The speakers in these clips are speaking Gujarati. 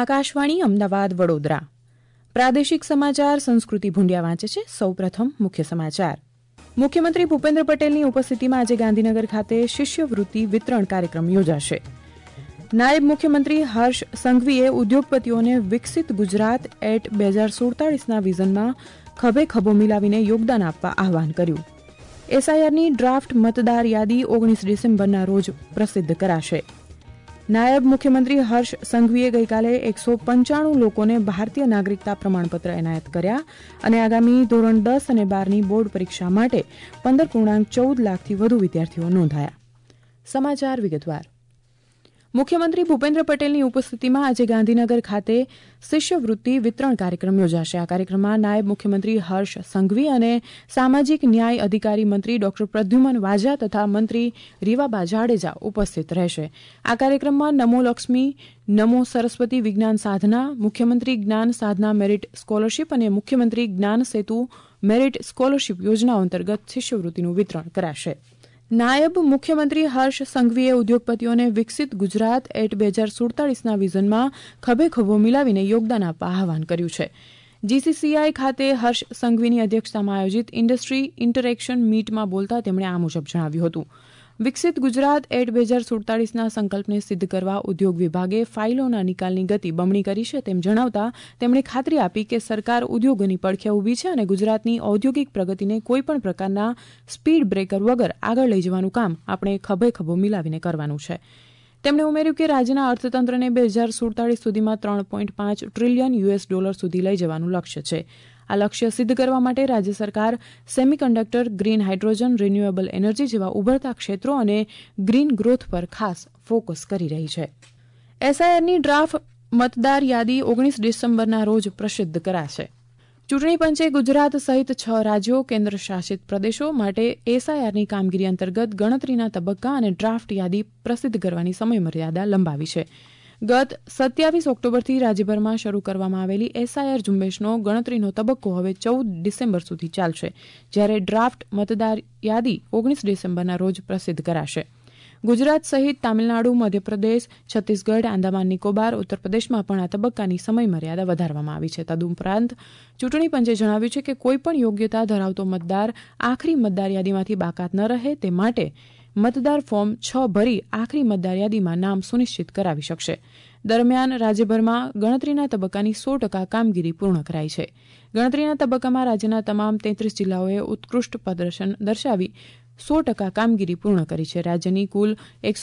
આકાશવાણી અમદાવાદ વડોદરા પ્રાદેશિક સમાચાર સંસ્કૃતિ ભુંડિયા વાંચે છે. સૌપ્રથમ મુખ્ય સમાચાર. મુખ્યમંત્રી ભૂપેન્દ્ર પટેલની ઉપસ્થિતિમાં આજે ગાંધીનગર ખાતે શિષ્યવૃત્તિ વિતરણ કાર્યક્રમ યોજાશે. નાયબ મુખ્યમંત્રી હર્ષ સંઘવીએ ઉદ્યોગપતિઓને વિકસિત ગુજરાત એટ 2047ના વિઝનમાં ખભે ખભો મિલાવીને યોગદાન આપવા આહવાન કર્યું. એસઆઈઆરની ડ્રાફ્ટ મતદાર યાદી 19 ડિસેમ્બરના રોજ પ્રસિદ્ધ કરાશે. નાયબ મુખ્યમંત્રી હર્ષ સંઘવીએ ગઈકાલે 195 લોકોને ભારતીય નાગરિકતા પ્રમાણપત્ર એનાયત કર્યા અને આગામી ધોરણ 10 અને 12ની બોર્ડ પરીક્ષા માટે 15.14 લાખથી વધુ વિદ્યાર્થીઓ નોંધાયા. સમાચાર વિગતવાર. મુખ્યમંત્રી ભૂપેન્દ્ર પટેલની ઉપસ્થિતિમાં આજે ગાંધીનગર ખાતે શિષ્યવૃત્તિ વિતરણ કાર્યક્રમ યોજાશે. આ કાર્યક્રમમાં નાયબ મુખ્યમંત્રી હર્ષ સંઘવી અને સામાજિક ન્યાય અધિકારી મંત્રી ડોક્ટર પ્રદ્યુમન વાજા તથા મંત્રી રીવાબા જાડેજા ઉપસ્થિત રહેશે. આ કાર્યક્રમમાં નમો લક્ષ્મી, નમો સરસ્વતી વિજ્ઞાન સાધના, મુખ્યમંત્રી જ્ઞાન સાધના મેરિટ સ્કોલરશીપ અને મુખ્યમંત્રી જ્ઞાન સેતુ મેરિટ સ્કોલરશીપ યોજનાઓ અંતર્ગત શિષ્યવૃત્તિનું વિતરણ કરાશે. નાયબ મુખ્યમંત્રી હર્ષ સંઘવીએ ઉદ્યોગપતિઓને વિકસિત ગુજરાત એટ 2047ના વિઝનમાં ખભે ખભો મિલાવીને યોગદાન આપવા આહવાન કર્યું છે. જીસીસીઆઈ ખાતે હર્ષ સંઘવીની અધ્યક્ષતામાં આયોજિત ઇન્ડસ્ટ્રી ઇન્ટરેક્શન મીટમાં બોલતા તેમણે આ મુજબ જણાવ્યું હતું. વિકસિત ગુજરાત એટ 2047ના સંકલ્પને સિદ્ધ કરવા ઉદ્યોગ વિભાગે ફાઇલોના નિકાલની ગતિ બમણી કરી છે તેમ જણાવતા તેમણે ખાતરી આપી કે સરકાર ઉદ્યોગોની પડખે ઊભી છે અને ગુજરાતની ઔદ્યોગિક પ્રગતિને કોઈપણ પ્રકારના સ્પીડ બ્રેકર વગર આગળ લઈ જવાનું કામ આપણે ખભે ખભો મિલાવીને કરવાનું છે. તેમણે ઉમેર્યું કે રાજ્યના અર્થતંત્રને 2047 સુધીમાં $3.5 ટ્રિલિયન સુધી લઈ જવાનું લક્ષ્ય છે. આ લક્ષ્ય સિદ્ધ કરવા માટે રાજ્ય સરકાર semiconductor, green hydrogen, renewable energy જેવા ઉભરતા ક્ષેત્રો અને ગ્રીન ગ્રોથ પર ખાસ ફોકસ કરી રહી છે. એસઆઈઆરની ડ્રાફ્ટ મતદાર યાદી 19 ડિસેમ્બરના રોજ પ્રસિદ્ધ કરાશે. ચૂંટણી પંચે ગુજરાત સહિત 6 રાજ્યો, કેન્દ્ર શાસિત પ્રદેશો માટે એસઆઈઆરની કામગીરી અંતર્ગત ગણતરીના તબક્કા અને ડ્રાફ્ટ યાદી પ્રસિદ્ધ કરવાની સમયમર્યાદા લંબાવી છે. ગત 27 ઓક્ટોબરથી રાજ્યભરમાં શરૂ કરવામાં આવેલી એસઆઈઆર ઝુંબેશનો ગણતરીનો તબક્કો હવે 14 ડિસેમ્બર સુધી ચાલશે, જ્યારે ડ્રાફ્ટ મતદાર યાદી 19 ડિસેમ્બરના રોજ પ્રસિદ્ધ કરાશે. ગુજરાત સહિત તામિલનાડુ, મધ્યપ્રદેશ, છત્તીસગઢ, આંદામાન નિકોબાર, ઉત્તર પ્રદેશમાં પણ આ તબક્કાની સમયમર્યાદા વધારવામાં આવી છે. તદુપરાંત ચૂંટણી પંચે જણાવ્યું છે કે કોઈપણ યોગ્યતા ધરાવતો મતદાર આખરી મતદાર યાદીમાંથી બાકાત ન રહે તે માટે મતદાર ફોર્મ 6 ભરી આખરી મતદાર યાદીમાં નામ સુનિશ્ચિત કરાવી શકશે. દરમિયાન રાજ્યભરમાં ગણતરીના તબક્કાની 100% કામગીરી પૂર્ણ કરાઈ છે. ગણતરીના તબક્કામાં રાજ્યના તમામ 33 જિલ્લાઓએ ઉત્કૃષ્ટ પ્રદર્શન દર્શાવી 100% કામગીરી પૂર્ણ કરી છે. રાજ્યની કુલ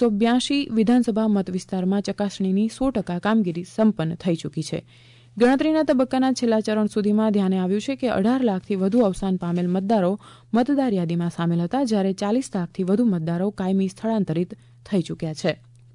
182 વિધાનસભા મત વિસ્તારમાં ચકાસણીની 100% કામગીરી સંપન્ન થઈ ચૂકી છે. ગણતરીના તબક્કાના છેલ્લા ચરણ સુધીમાં ધ્યાને આવ્યું છે કે 18 લાખથી વધુ અવસાન પામેલ મતદારો મતદાર યાદીમાં સામેલ હતા, જ્યારે 40 લાખથી વધુ મતદારો કાયમી સ્થળાંતરિત થઈ ચૂક્યા છે.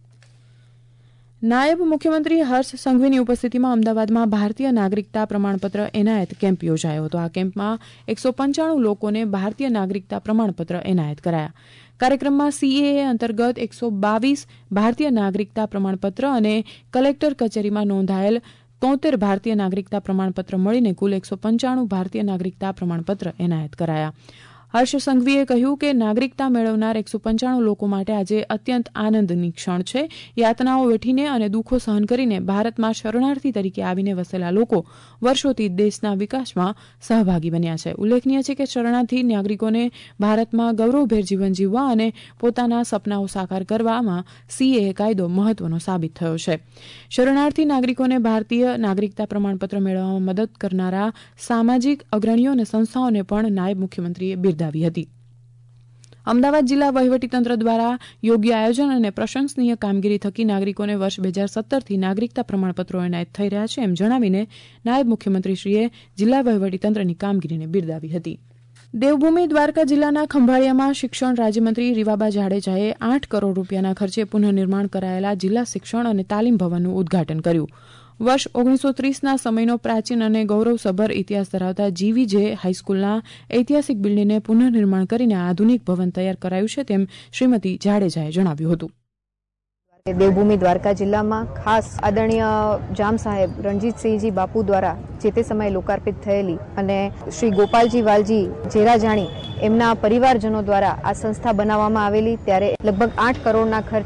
નાયબ મુખ્યમંત્રી હર્ષ સંઘવીની ઉપસ્થિતિમાં અમદાવાદમાં ભારતીય નાગરિકતા પ્રમાણપત્ર એનાયત કેમ્પ યોજાયો હતો. આ કેમ્પમાં 195 લોકોને ભારતીય નાગરિકતા પ્રમાણપત્ર એનાયત કરાયા. કાર્યક્રમમાં સીએએ અંતર્ગત 122 ભારતીય નાગરિકતા પ્રમાણપત્ર અને કલેક્ટર કચેરીમાં નોંધાયેલ 73 ભારતીય નાગરિકતા પ્રમાણપત્ર મળીને કુલ 195 ભારતીય નાગરિકતા પ્રમાણપત્ર એનાયત કરાયા. હર્ષ સંઘવીએ કહ્યું કે નાગરિકતા મેળવનાર 195 લોકો માટે આજે અત્યંત આનંદની ક્ષણ છે. યાતનાઓ વેઠીને અને દુઃખો સહન કરીને ભારતમાં શરણાર્થી તરીકે આવીને વસેલા લોકો વર્ષોથી દેશના વિકાસમાં સહભાગી બન્યા છે. ઉલ્લેખનીય છે કે શરણાર્થી નાગરિકોને ભારતમાં ગૌરવભેર જીવન જીવવા અને પોતાના સપનાઓ સાકાર કરવામાં સીએએ કાયદો મહત્વનો સાબિત થયો છે. શરણાર્થી નાગરિકોને ભારતીય નાગરિકતા પ્રમાણપત્ર મેળવવામાં મદદ કરનારા સામાજિક અગ્રણીઓ અને સંસ્થાઓને પણ નાયબ મુખ્યમંત્રીએ બિરદાવી હતી. અમદાવાદ જિલ્લા વહીવટીતંત્ર દ્વારા યોગ્ય આયોજન અને પ્રશંસનીય કામગીરી થકી નાગરિકોને વર્ષ 2017થી નાગરિકતા પ્રમાણપત્રો એનાયત થઈ રહ્યા છે એમ જણાવીને નાયબ મુખ્યમંત્રીશ્રીએ જિલ્લા વહીવટીતંત્રની કામગીરીને બિરદાવી હતી. દેવભૂમિ દ્વારકા જિલ્લાના ખંભાળિયામાં શિક્ષણ રાજ્યમંત્રી રીવાબા જાડેજાએ 8 કરોડ રૂપિયાના ખર્ચે પુનઃનિર્માણ કરાયેલા જિલ્લા શિક્ષણ અને તાલીમ ભવનનું ઉદ્ઘાટન કર્યું. વર્ષ 1930ના સમયનો પ્રાચીન અને ગૌરવસભર ઇતિહાસ ધરાવતા GVJ હાઈસ્કૂલના ઐતિહાસિક બિલ્ડિંગને પુનઃનિર્માણ કરીને આધુનિક ભવન તૈયાર કરાયું છે તેમ શ્રીમતી જાડેજાએ જણાવ્યું હતું. દેવભૂમિ દ્વારકા જિલ્લામાં ખાસ આદરણીય જામ સાહેબ રણજીતસિંહજી બાપુ દ્વારા જે તે સમયે લોકાર્પિત થયેલી અને શ્રી ગોપાલજી વાલજી જેરાજાણી એમના પરિવારજનો દ્વારા આ સંસ્થા બનાવવામાં આવેલી, ત્યારે લગભગ 8 કરોડના ખર્ચે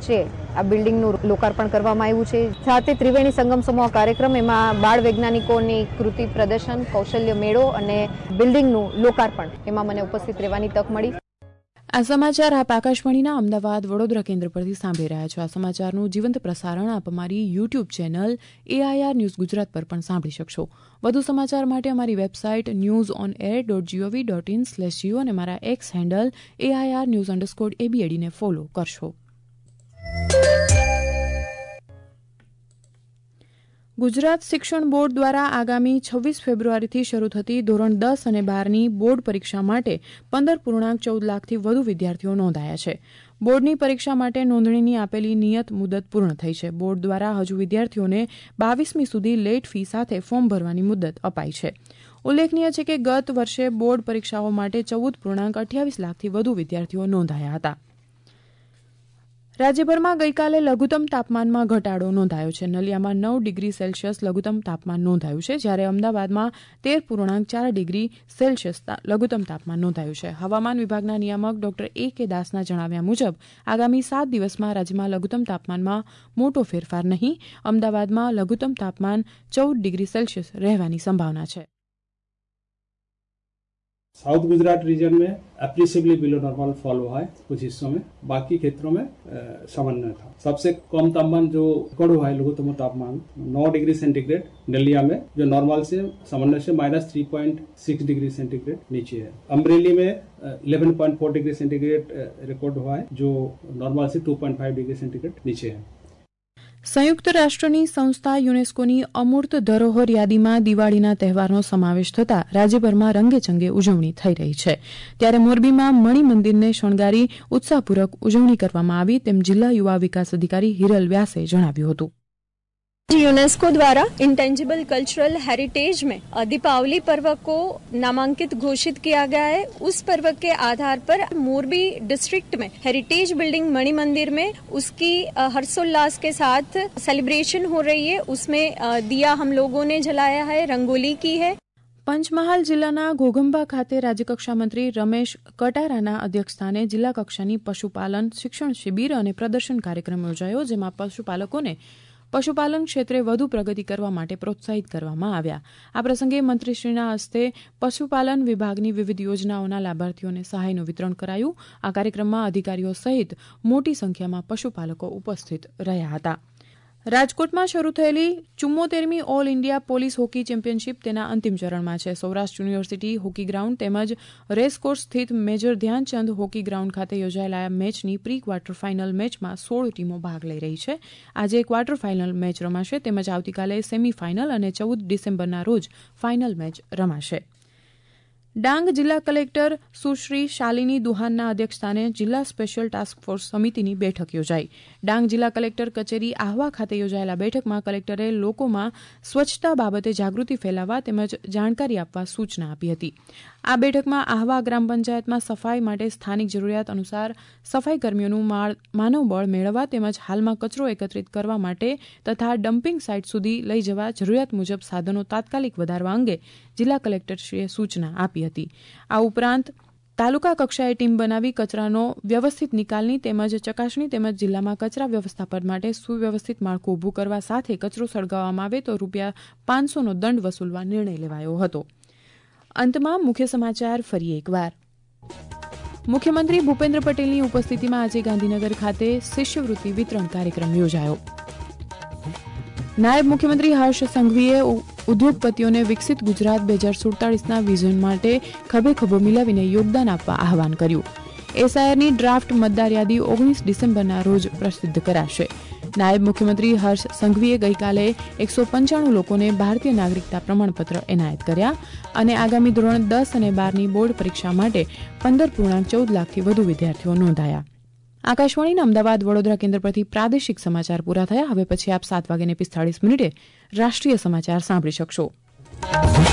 આ બિલ્ડિંગનું લોકાર્પણ કરવામાં આવ્યું છે. સાથે ત્રિવેણી સંગમ સમૂહ કાર્યક્રમ, એમાં બાળ વૈજ્ઞાનિકોની કૃતિ પ્રદર્શન, કૌશલ્ય મેળો અને બિલ્ડિંગનું લોકાર્પણ, એમાં મને ઉપસ્થિત રહેવાની તક મળી. આ સમાચાર આપ આકાશવાણીના અમદાવાદ વડોદરા કેન્દ્ર પરથી સાંભળી રહ્યા છો. આ સમાચારનું જીવંત પ્રસારણ આપ અમારી YouTube channel AIR news Gujarat પર પણ સાંભળી શકશો. વધુ સમાચાર માટે અમારી વેબસાઇટ newsonair.gov.in/geo અને મારા એક્સ હેન્ડલ AIR_news_ABAD ને ફોલો કરશો. ગુજરાત શિક્ષણ બોર્ડ દ્વારા આગામી 26 ફેબ્રુઆરીથી શરૂ થતી ધોરણ 10 અને 12ની બોર્ડ પરીક્ષા માટે 15.14 લાખથી વધુ વિદ્યાર્થીઓ નોંધાયા છે. બોર્ડની પરીક્ષા માટે નોંધણીની આપેલી નિયત મુદત પૂર્ણ થઈ છે. બોર્ડ દ્વારા હજુ વિદ્યાર્થીઓને 22મી સુધી લેટ ફી સાથે ફોર્મ ભરવાની મુદત અપાઈ છે. ઉલ્લેખનીય છે કે ગત વર્ષે બોર્ડ પરીક્ષાઓ માટે 14.28 લાખથી વધુ વિદ્યાર્થીઓ નોંધાયા હતા. રાજ્યભરમાં ગઈકાલે લઘુત્તમ તાપમાનમાં ઘટાડો નોંધાયો છે. નલિયામાં 9 ડિગ્રી સેલ્સિયસ લઘુત્તમ તાપમાન નોંધાયું છે, જ્યારે અમદાવાદમાં 13.4 ડિગ્રી સેલ્સિયસ લઘુત્તમ તાપમાન નોંધાયું છે. હવામાન વિભાગના નિયામક ડોક્ટર A.K. દાસના જણાવ્યા મુજબ આગામી 7 દિવસમાં રાજ્યમાં લઘુત્તમ તાપમાનમાં મોટો ફેરફાર નહીં. અમદાવાદમાં લઘુત્તમ તાપમાન 14 ડિગ્રી સેલ્સિયસ રહેવાની સંભાવના છે. साउथ गुजरात रीजन में अप्रिशिएबली बिलो नॉर्मल फॉल हुआ है कुछ हिस्सों में, बाकी क्षेत्रों में सामान्य था. सबसे कम तापमान जो रिकॉर्ड हुआ है लघुत्तम तापमान 9 डिग्री सेंटीग्रेड नलिया में, जो नॉर्मल से सामान्य से -3.6 डिग्री सेंटीग्रेड नीचे है. अमरेली में 11.4 डिग्री सेंटीग्रेड रिकॉर्ड हुआ है, जो नॉर्मल से 2.5 डिग्री सेंटीग्रेड नीचे है. સંયુક્ત રાષ્ટ્રની સંસ્થા યુનેસ્કોની અમૂર્ત ધરોહર યાદીમાં દિવાળીના તહેવારનો સમાવેશ થતાં રાજ્યભરમાં રંગેચંગે ઉજવણી થઈ રહી છે. ત્યારે મોરબીમાં મણિ મંદિરને શણગારી ઉત્સાહપૂર્વક ઉજવણી કરવામાં આવી, તેમ જિલ્લા યુવા વિકાસ અધિકારી હિરલ વ્યાસે જણાવ્યું હતું. यूनेस्को द्वारा इंटेंजिबल कल्चरल हेरिटेज में दीपावली पर्व को नामांकित घोषित किया गया है. उस पर्व के आधार पर मोरबी डिस्ट्रिक्ट में हेरिटेज बिल्डिंग मणि मंदिर में उसकी हर्षोल्लास के साथ सेलिब्रेशन हो रही है. उसमें दिया हम लोगों ने जलाया है, रंगोली की है. પંચમહાલ જિલ્લાના ઘોઘંબા ખાતે રાજ્યકક્ષા મંત્રી રમેશ કટારાના અધ્યક્ષસ્થાને જિલ્લા કક્ષાની પશુપાલન શિક્ષણ શિબિર અને પ્રદર્શન કાર્યક્રમ યોજાયો, જેમાં પશુપાલકોને પશુપાલન ક્ષેત્રે વધુ પ્રગતિ કરવા માટે પ્રોત્સાહિત કરવામાં આવ્યા. આ પ્રસંગે મંત્રીશ્રીના હસ્તે પશુપાલન વિભાગની વિવિધ યોજનાઓના લાભાર્થીઓને સહાયનું વિતરણ કરાયું. આ કાર્યક્રમમાં અધિકારીઓ સહિત મોટી સંખ્યામાં પશુપાલકો ઉપસ્થિત રહ્યા હતા. રાજકોટમાં શરૂ થયેલી 74મી all India police hockey championship તેના અંતિમ ચરણમાં છે. સૌરાષ્ટ્ર યુનિવર્સિટી હોકી ગ્રાઉન્ડ તેમજ રેસકોર્સ સ્થિત મેજર ધ્યાનચંદ હોકી ગ્રાઉન્ડ ખાતે યોજાયેલા મેચની પ્રી ક્વાર્ટર ફાઇનલ મેચમાં 16 ટીમો ભાગ લઈ રહી છે. આજે ક્વાર્ટર ફાઇનલ મેચ રમાશે, તેમજ આવતીકાલે સેમી ફાઇનલ અને 14 ડિસેમ્બરના રોજ ફાઇનલ મેચ રમાશે. ડાંગ જિલ્લા કલેક્ટર સુશ્રી શાલિની દુહાનના અધ્યક્ષસ્થાને જિલ્લા સ્પેશિયલ ટાસ્ક ફોર્સ સમિતિની બેઠક યોજાઈ. ડાંગ જિલ્લા કલેક્ટર કચેરી આહવા ખાતે યોજાયેલા બેઠકમાં કલેક્ટરે લોકોમાં સ્વચ્છતા બાબતે જાગૃતિ ફેલાવવા તેમજ જાણકારી આપવા સૂચના આપી હતી. આ બેઠકમાં આહવા ગ્રામ પંચાયતમાં સફાઈ માટે સ્થાનિક જરૂરિયાત અનુસાર સફાઈ કર્મીઓનું માનવબળ મેળવવા તેમજ હાલમાં કચરો એકત્રિત કરવા માટે તથા ડમ્પિંગ સાઇટ સુધી લઈ જવા જરૂરિયાત મુજબ સાધનો તાત્કાલિક વધારવા અંગે જિલ્લા કલેક્ટરશ્રીએ સૂચના આપી હતી. આ ઉપરાંત તાલુકા કક્ષાએ ટીમ બનાવી કચરાનો વ્યવસ્થિત નિકાલની તેમજ ચકાસણી તેમજ જિલ્લામાં કચરા વ્યવસ્થાપન માટે સુવ્યવસ્થિત માળખું ઊભું કરવા સાથે કચરો સળગાવવામાં આવે તો ₹500નો દંડ વસૂલવા નિર્ણય લેવાયો હતો. અંતમાં મુખ્ય સમાચાર ફરી એકવાર. મુખ્યમંત્રી ભૂપેન્દ્ર પટેલની ઉપસ્થિતિમાં આજે ગાંધીનગર ખાતે શિષ્યવૃત્તિ વિતરણ કાર્યક્રમ યોજાયો. નાયબ મુખ્યમંત્રી હર્ષ સંઘવીએ ઉદ્યોગપતિઓને વિકસિત ગુજરાત 2047ના વિઝન માટે ખભે ખભો મિલાવીને યોગદાન આપવા આહવાન કર્યું. એસઆઈઆરની ડ્રાફ્ટ મતદાર યાદી 19 ડિસેમ્બરના રોજ પ્રસિદ્ધ કરાશે. નાયબ મુખ્યમંત્રી હર્ષ સંઘવીએ ગઈકાલે 195 લોકોને ભારતીય નાગરિકતા પ્રમાણપત્ર એનાયત કર્યા અને આગામી ધોરણ 10 અને 12ની બોર્ડ પરીક્ષા માટે 15.14 લાખથી વધુ વિદ્યાર્થીઓ નોંધાયા. આકાશવાણીના અમદાવાદ વડોદરા કેન્દ્ર પરથી પ્રાદેશિક સમાચાર પૂરા થયા. હવે પછી આપ 7:45 રાષ્ટ્રીય સમાચાર સાંભળી શકશો.